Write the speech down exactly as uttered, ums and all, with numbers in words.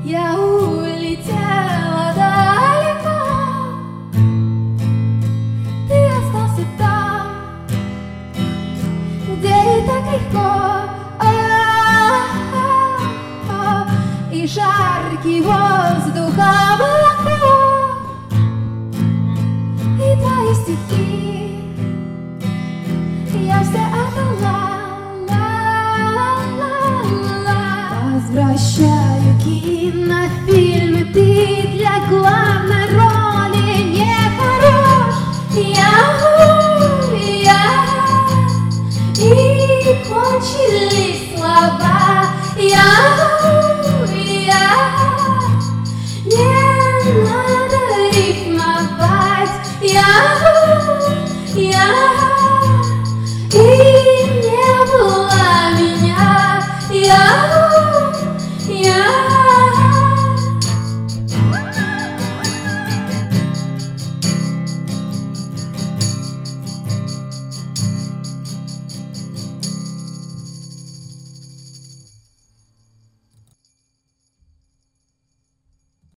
Я улетела далеко, ты остался там, где и так легко, а-а-а, и жаркий воздух облаков, и твои стихи я все отдала. Возвращаю кинофильмы, ты для главной роли не хорош. Я, я, и кончились слова. Я